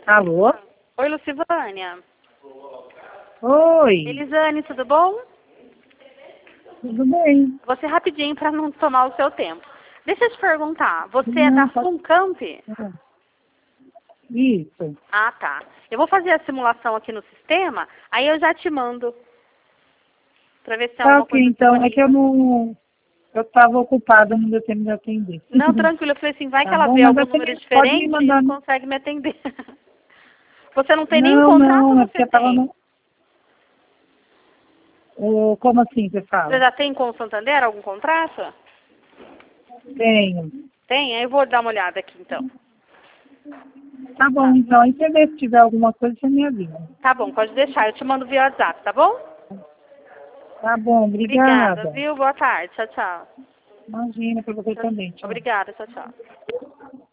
Alô? Oi, Lucivânia. Oi, Elisane, tudo bom? tudo bem? Você rapidinho para não tomar o seu tempo. Deixa eu te perguntar, você é Não, da Funcamp? Isso. Ah, tá. Eu vou fazer a simulação aqui no sistema, aí eu já te mando para ver se tem Tá alguma ok, coisa então, é que eu disponível. não... Eu estava ocupada, não deu tempo de atender. Não, tranquilo, eu falei assim, vai que Tá ela bom, vê mas algum você número pode me diferente e mandar... não consegue me atender. Você não tem nenhum Não, contrato ou não, é porque você eu tava tem? no... Como assim você Você fala? já tem com o Santander algum contrato? Tenho. Tem? Aí eu vou dar uma olhada aqui então. Tá bom, então, aí você vê se tiver alguma coisa, você me avisa. Tá bom, pode deixar, eu te mando via WhatsApp, tá bom? Tá bom, Obrigada, obrigada. viu? Boa tarde. Tchau, tchau. Imagina, para você também, tchau. Obrigada, tchau, tchau.